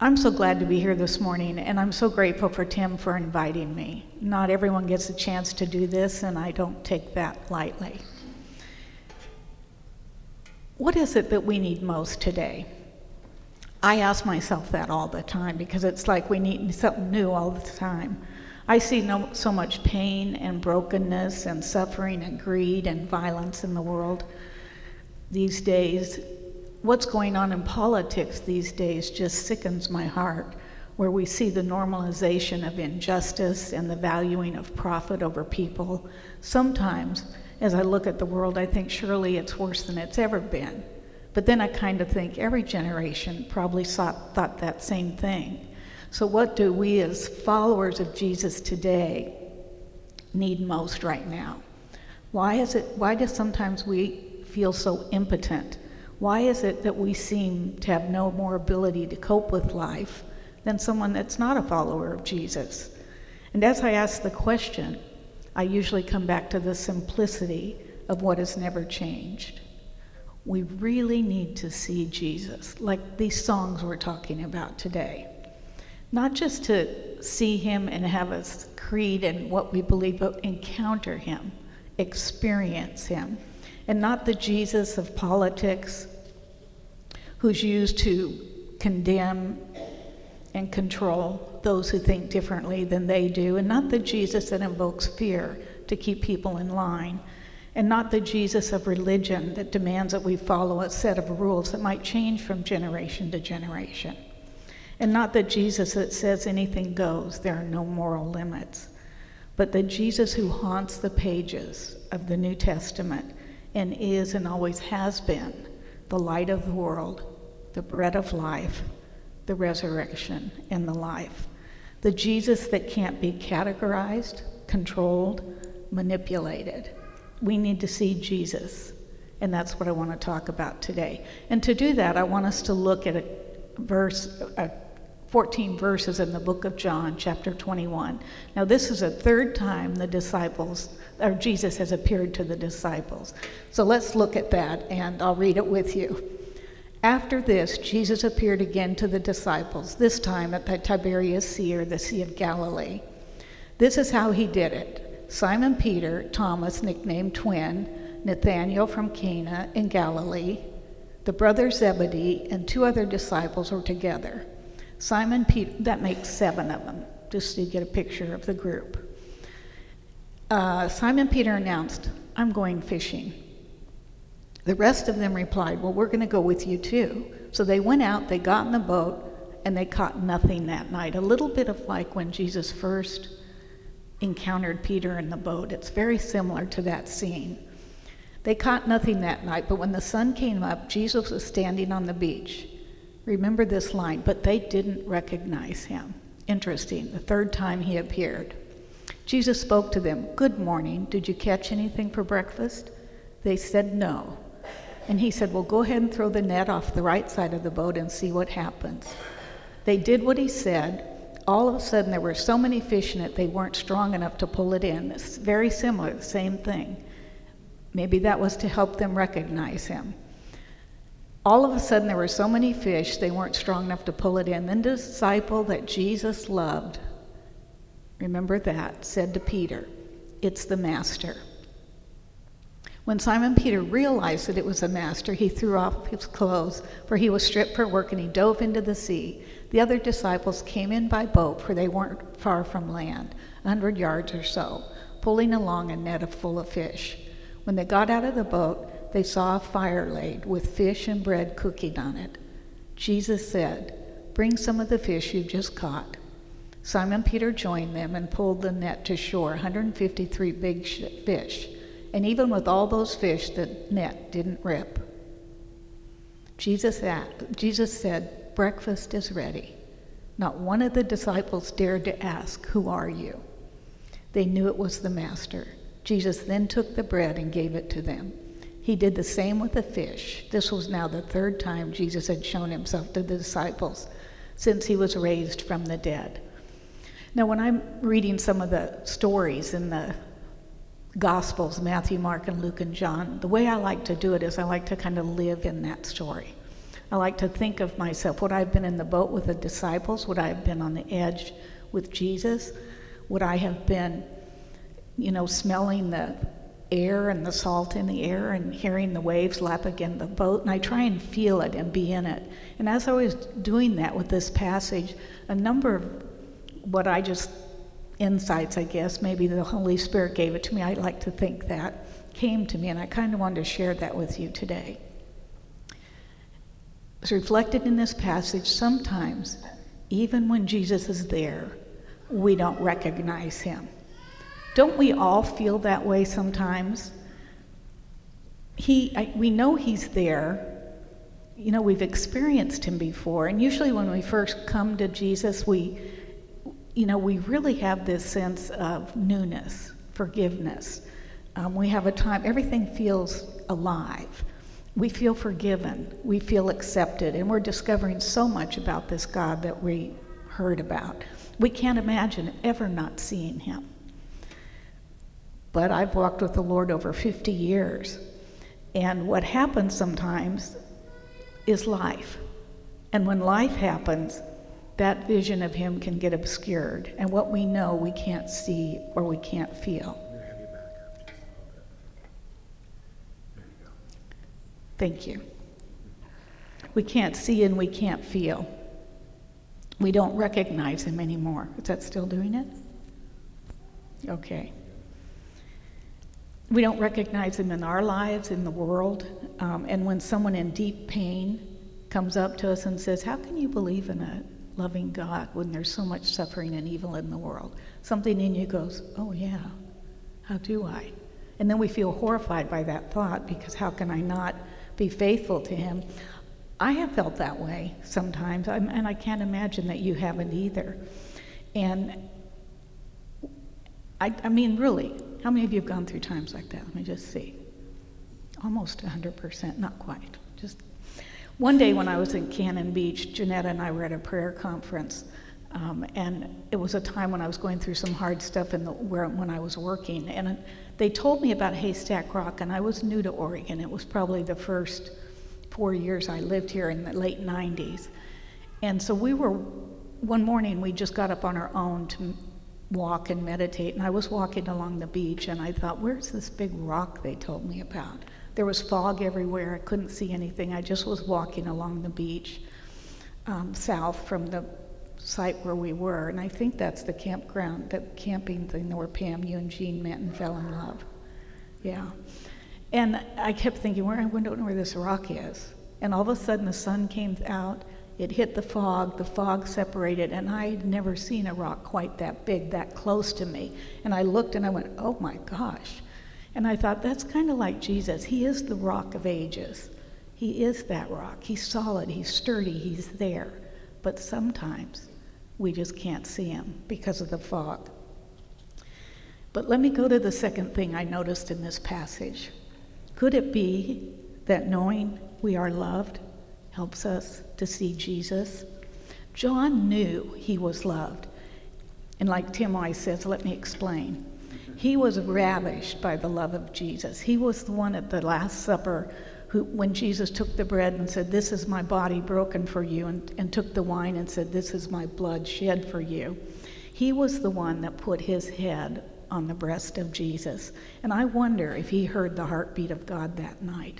I'm so glad to be here this morning, and I'm so grateful for Tim for inviting me. Not everyone gets a chance to do this, and I don't take that lightly. What is it that we need most today? I ask myself that all the time because it's like we need something new all the time. I see so much pain and brokenness and suffering and greed and violence in the world these days. What's going on in politics these days just sickens my heart, where we see the normalization of injustice and the valuing of profit over people. Sometimes, as I look at the world, I think surely it's worse than it's ever been. But then I kind of think every generation probably thought that same thing. So what do we as followers of Jesus today need most right now? Why do sometimes we feel so impotent? Why is it that we seem to have no more ability to cope with life than someone that's not a follower of Jesus? And as I ask the question, I usually come back to the simplicity of what has never changed. We really need to see Jesus, like these songs we're talking about today. Not just to see him and have a creed and what we believe, but encounter him, experience him. And not the Jesus of politics who's used to condemn and control those who think differently than they do, and not the Jesus that invokes fear to keep people in line, and not the Jesus of religion that demands that we follow a set of rules that might change from generation to generation, and not the Jesus that says anything goes, there are no moral limits, but the Jesus who haunts the pages of the New Testament and is and always has been the light of the world, the bread of life, the resurrection, and the life. The Jesus that can't be categorized, controlled, manipulated. We need to see Jesus, and that's what I want to talk about today. And to do that, I want us to look at 14 verses in the book of John, chapter 21. Now, this is the third time Jesus has appeared to the disciples. So let's look at that, and I'll read it with you. After this, Jesus appeared again to the disciples, this time at the Tiberias Sea, or the Sea of Galilee. This is how he did it. Simon Peter, Thomas, nicknamed Twin, Nathanael from Cana in Galilee, the brother Zebedee, and 2 other disciples were together. Simon Peter, that makes 7 of them, just so you get a picture of the group. Simon Peter announced, "I'm going fishing." The rest of them replied, "Well, we're going to go with you too." So they went out, they got in the boat, and they caught nothing that night. A little bit of like when Jesus first encountered Peter in the boat. It's very similar to that scene. They caught nothing that night, but when the sun came up, Jesus was standing on the beach. Remember this line, but they didn't recognize him. Interesting, the third time he appeared. Jesus spoke to them, "Good morning, did you catch anything for breakfast?" They said no. And he said, "Well, go ahead and throw the net off the right side of the boat and see what happens." They did what he said. All of a sudden, there were so many fish in it, they weren't strong enough to pull it in. It's very similar, the same thing. Maybe that was to help them recognize him. All of a sudden, there were so many fish, they weren't strong enough to pull it in. Then the disciple that Jesus loved, remember that, said to Peter, "It's the Master." When Simon Peter realized that it was the Master, he threw off his clothes, for he was stripped for work, and he dove into the sea. The other disciples came in by boat, for they weren't far from land, 100 yards or so, pulling along a net full of fish. When they got out of the boat, they saw a fire laid with fish and bread cooking on it. Jesus said, "Bring some of the fish you've just caught." Simon Peter joined them and pulled the net to shore, 153 big fish. And even with all those fish, the net didn't rip. Jesus said, "Breakfast is ready." Not one of the disciples dared to ask, "Who are you?" They knew it was the Master. Jesus then took the bread and gave it to them. He did the same with the fish. This was now the third time Jesus had shown himself to the disciples since he was raised from the dead. Now, when I'm reading some of the stories in the Gospels, Matthew, Mark, and Luke, and John, the way I like to do it is I like to kind of live in that story. I like to think of myself, would I have been in the boat with the disciples? Would I have been on the edge with Jesus? Would I have been, smelling the air and the salt in the air and hearing the waves lap against the boat? And I try and feel it and be in it. And as I was doing that with this passage, a number of what I just, insights, I guess, maybe the Holy Spirit gave it to me, I like to think that, came to me, and I kind of wanted to share that with you today. It's reflected in this passage. Sometimes, even when Jesus is there, we don't recognize him. Don't we all feel that way sometimes? We know he's there. We've experienced him before, and usually when we first come to Jesus, we really have this sense of newness, forgiveness. We have a time, everything feels alive. We feel forgiven, we feel accepted, and we're discovering so much about this God that we heard about. We can't imagine ever not seeing him. But I've walked with the Lord over 50 years, and what happens sometimes is life. And when life happens, that vision of him can get obscured, and what we know we can't see or we can't feel. Thank you. We can't see and we can't feel. We don't recognize him anymore. Is that still doing it? Okay. We don't recognize him in our lives, in the world. And when someone in deep pain comes up to us and says, how can you believe in a loving God when there's so much suffering and evil in the world? Something in you goes, oh yeah, how do I? And then we feel horrified by that thought, because how can I not be faithful to him? I have felt that way sometimes, and I can't imagine that you haven't either. And I mean, really, how many of you have gone through times like that? Let me just see. Almost 100%, not quite. Just one day when I was in Cannon Beach, Janetta and I were at a prayer conference, and it was a time when I was going through some hard stuff when I was working, and they told me about Haystack Rock, and I was new to Oregon. It was probably the first 4 years I lived here in the late 90s. And so one morning we just got up on our own to walk and meditate, and I was walking along the beach, and I thought, where's this big rock they told me about? There was fog everywhere. I couldn't see anything. I just was walking along the beach south from the site where we were, and I think that's the campground, the camping thing where Pam, you and Jean met and fell in love. Yeah. And I kept thinking, I don't know where this rock is. And all of a sudden the sun came out, it hit the fog separated, and I had never seen a rock quite that big, that close to me. And I looked and I went, oh my gosh. And I thought, that's kind of like Jesus. He is the rock of ages. He is that rock. He's solid, he's sturdy, he's there. But sometimes we just can't see him because of the fog. But let me go to the second thing I noticed in this passage. Could it be that knowing we are loved helps us to see Jesus? John knew he was loved. And like Tim always says, let me explain. He was ravished by the love of Jesus. He was the one at the Last Supper who, when Jesus took the bread and said, this is my body broken for you, and took the wine and said, this is my blood shed for you. He was the one that put his head on the breast of Jesus. And I wonder if he heard the heartbeat of God that night.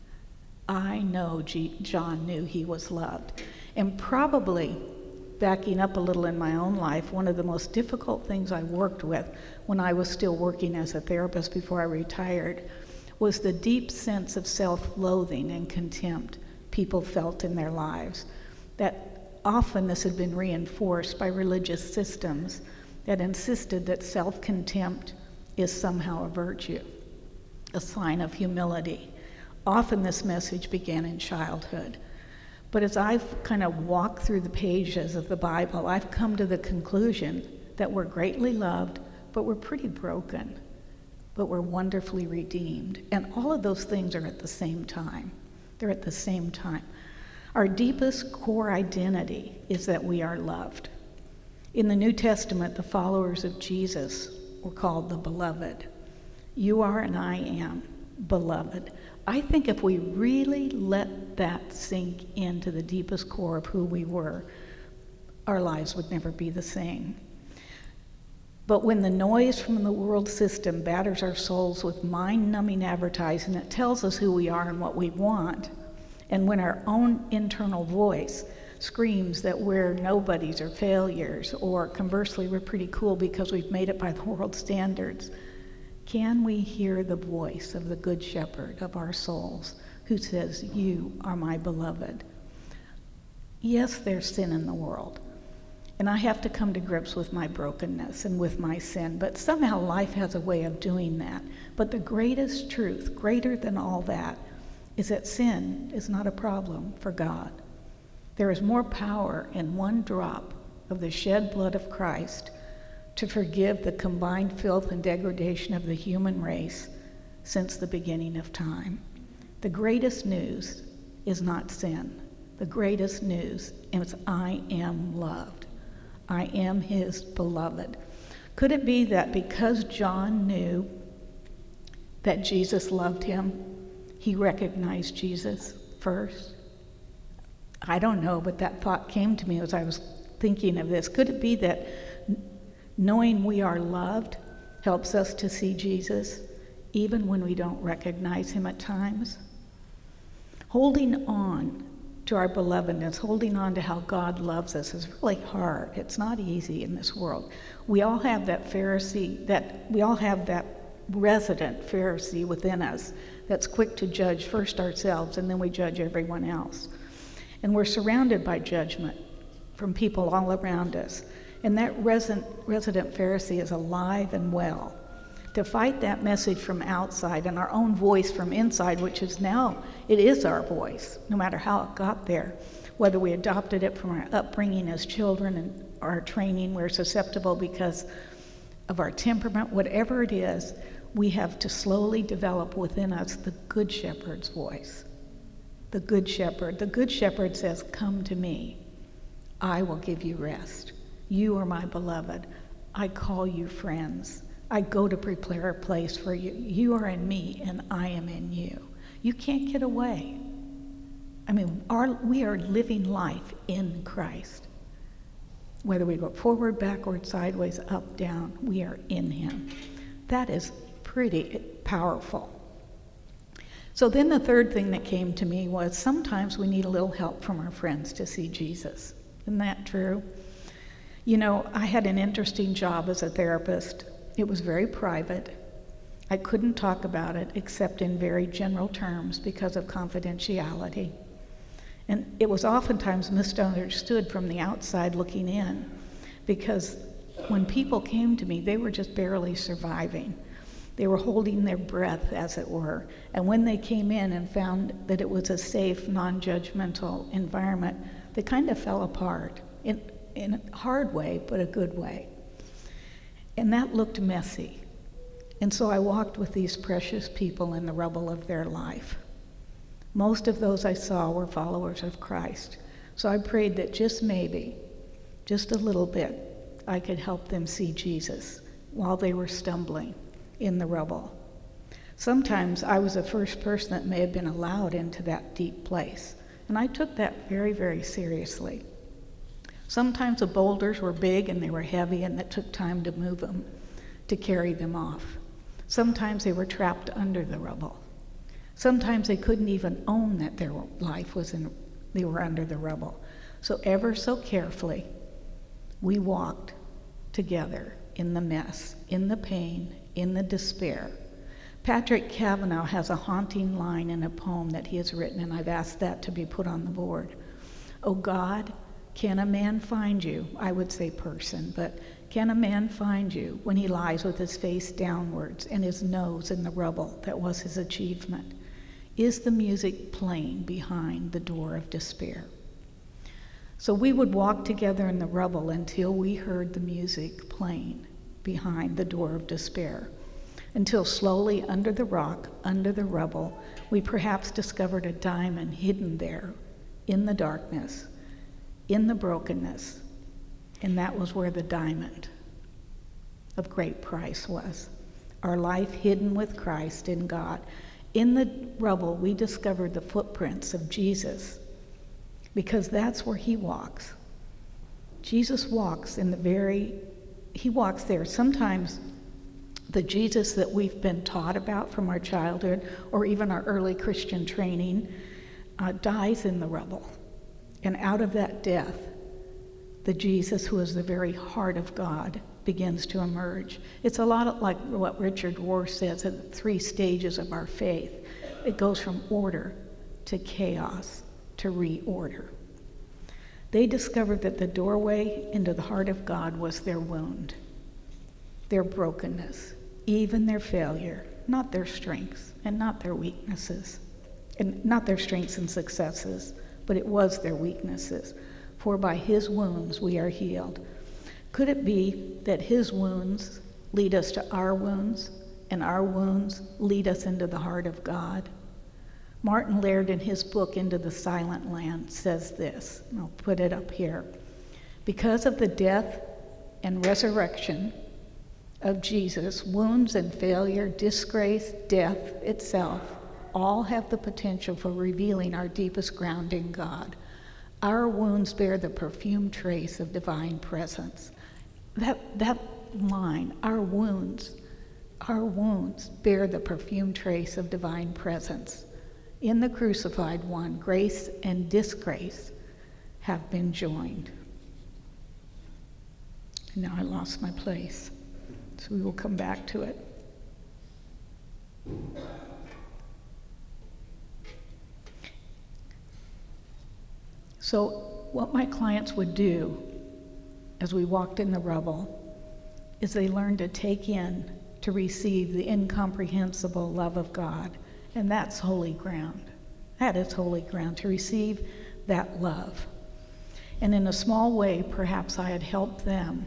I know John knew he was loved. And probably, backing up a little in my own life, one of the most difficult things I worked with when I was still working as a therapist before I retired was the deep sense of self-loathing and contempt people felt in their lives. That often this had been reinforced by religious systems that insisted that self-contempt is somehow a virtue, a sign of humility. Often this message began in childhood. But as I've kind of walked through the pages of the Bible, I've come to the conclusion that we're greatly loved, but we're pretty broken, but we're wonderfully redeemed. And all of those things are at the same time. They're at the same time. Our deepest core identity is that we are loved. In the New Testament, the followers of Jesus were called the beloved. You are and I am. beloved. I think if we really let that sink into the deepest core of who we were, our lives would never be the same. But when the noise from the world system batters our souls with mind-numbing advertising that tells us who we are and what we want, and when our own internal voice screams that we're nobodies or failures, or conversely, we're pretty cool because we've made it by the world's standards, can we hear the voice of the Good Shepherd of our souls who says, "You are my beloved"? Yes, there's sin in the world, and I have to come to grips with my brokenness and with my sin, but somehow life has a way of doing that. But the greatest truth, greater than all that, is that sin is not a problem for God. There is more power in one drop of the shed blood of Christ to forgive the combined filth and degradation of the human race since the beginning of time. The greatest news is not sin. The greatest news is I am loved. I am his beloved. Could it be that because John knew that Jesus loved him, he recognized Jesus first? I don't know, but that thought came to me as I was thinking of this. Could it be that knowing we are loved helps us to see Jesus even when we don't recognize him at times? Holding on to our belovedness, holding on to how God loves us is really hard. It's not easy in this world. We all have that resident Pharisee within us that's quick to judge first ourselves and then we judge everyone else. And we're surrounded by judgment from people all around us. And that resident Pharisee is alive and well. To fight that message from outside and our own voice from inside, which is now, it is our voice, no matter how it got there. Whether we adopted it from our upbringing as children and our training, we're susceptible because of our temperament, whatever it is, we have to slowly develop within us the Good Shepherd's voice. The Good Shepherd. The Good Shepherd says, "Come to me. I will give you rest. You are my beloved. I call you friends. I go to prepare a place for you. You are in me and I am in you." You can't get away. I mean, we are living life in Christ. Whether we go forward, backward, sideways, up, down, we are in him. That is pretty powerful. So then the third thing that came to me was sometimes we need a little help from our friends to see Jesus. Isn't that true? You know, I had an interesting job as a therapist. It was very private. I couldn't talk about it except in very general terms because of confidentiality. And it was oftentimes misunderstood from the outside looking in, because when people came to me, they were just barely surviving. They were holding their breath, as it were. And when they came in and found that it was a safe, non-judgmental environment, they kind of fell apart in a hard way, but a good way. And that looked messy. And so I walked with these precious people in the rubble of their life. Most of those I saw were followers of Christ. So I prayed that just maybe, just a little bit, I could help them see Jesus while they were stumbling in the rubble. Sometimes I was the first person that may have been allowed into that deep place. And I took that very, very seriously. Sometimes the boulders were big and they were heavy and it took time to move them, to carry them off. Sometimes they were trapped under the rubble. Sometimes they couldn't even own that their life they were under the rubble. So ever so carefully, we walked together in the mess, in the pain, in the despair. Patrick Kavanagh has a haunting line in a poem that he has written, and I've asked that to be put on the board. "Oh God, can a man find you?" I would say person, but can a man find you when he lies with his face downwards and his nose in the rubble that was his achievement? Is the music playing behind the door of despair? So we would walk together in the rubble until we heard the music playing behind the door of despair, until slowly under the rock, under the rubble, we perhaps discovered a diamond hidden there in the darkness, in the brokenness, and that was where the diamond of great price was. Our life hidden with Christ in God. In the rubble, we discovered the footprints of Jesus because that's where he walks. Jesus walks he walks there. Sometimes the Jesus that we've been taught about from our childhood or even our early Christian training dies in the rubble. And out of that death, the Jesus who is the very heart of God begins to emerge. It's a lot like what Richard Rohr says at the 3 stages of our faith. It goes from order to chaos to reorder. They discovered that the doorway into the heart of God was their wound, their brokenness, even their failure, not their strengths and not their weaknesses, and not their strengths and successes, but it was their weaknesses. For by his wounds we are healed. Could it be that his wounds lead us to our wounds, and our wounds lead us into the heart of God? Martin Laird, in his book, Into the Silent Land, says this, and I'll put it up here. Because of the death and resurrection of Jesus, wounds and failure, disgrace, death itself, all have the potential for revealing our deepest ground in God. Our wounds bear the perfumed trace of divine presence. That line, our wounds bear the perfumed trace of divine presence. In the crucified one, grace and disgrace have been joined. Now I lost my place, so we will come back to it. So what my clients would do as we walked in the rubble is they learned to take in, to receive the incomprehensible love of God. And that's holy ground. That is holy ground, to receive that love. And in a small way, perhaps I had helped them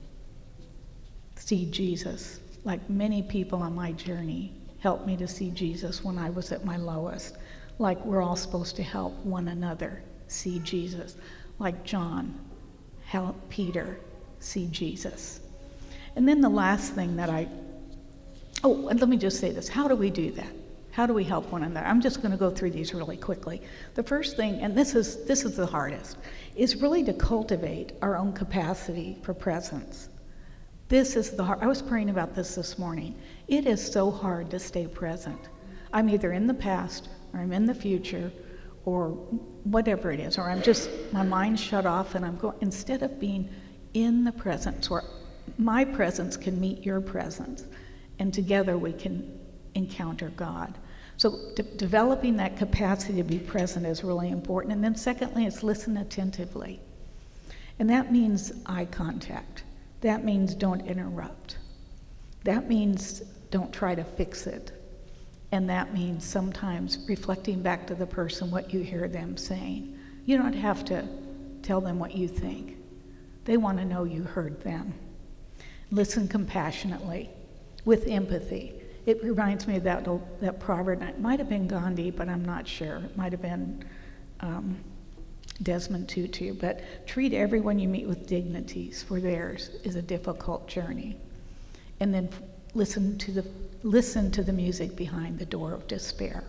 see Jesus, like many people on my journey helped me to see Jesus when I was at my lowest. Like we're all supposed to help one another see Jesus. Like John helped Peter see Jesus. And then the last thing that and let me just say this. How do we do that? How do we help one another? I'm just going to go through these really quickly. The first thing, and this is the hardest, is really to cultivate our own capacity for presence. This is I was praying about this morning. It is so hard to stay present. I'm either in the past or I'm in the future or whatever it is, or I'm just, my mind's shut off and I'm going, instead of being in the presence where my presence can meet your presence and together we can encounter God. So developing that capacity to be present is really important. And then secondly, it's listen attentively. And that means eye contact. That means don't interrupt. That means don't try to fix it. And that means sometimes reflecting back to the person what you hear them saying. You don't have to tell them what you think. They want to know you heard them. Listen compassionately, with empathy. It reminds me of that proverb. It might have been Gandhi, but I'm not sure. It might have been Desmond Tutu. But treat everyone you meet with dignities, for theirs is a difficult journey. And then listen to the music behind the door of despair.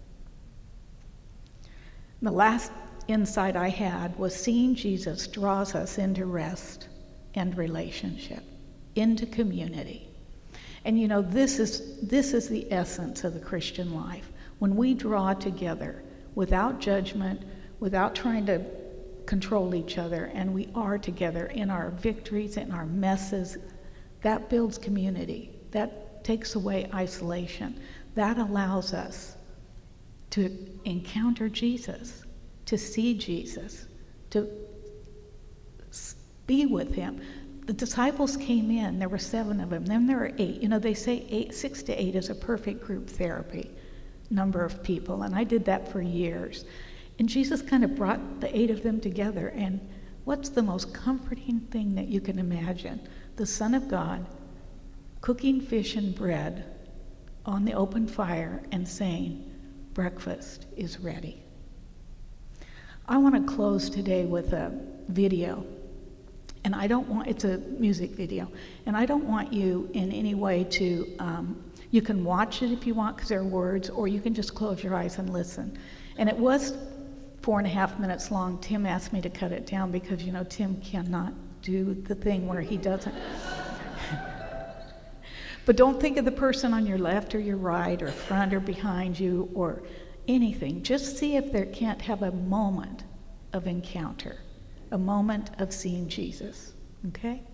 The last insight I had was seeing Jesus draws us into rest and relationship, into community. And you know, this is the essence of the Christian life. When we draw together without judgment, without trying to control each other, and we are together in our victories and our messes, that builds community. That takes away isolation. That allows us to encounter Jesus, to see Jesus, to be with him. The disciples came in, there were 7 of them, then there were 8. You know, they say 6 to 8 is a perfect group therapy number of people, and I did that for years. And Jesus kind of brought the 8 of them together, and what's the most comforting thing that you can imagine? The Son of God cooking fish and bread on the open fire and saying, breakfast is ready. I want to close today with a video. And it's a music video, and I don't want you in any way to You can watch it if you want because there are words, or you can just close your eyes and listen. And it was 4.5 minutes long. Tim asked me to cut it down because, Tim cannot do the thing where he doesn't. But don't think of the person on your left or your right or front or behind you or anything. Just see if there can't have a moment of encounter, a moment of seeing Jesus. Okay?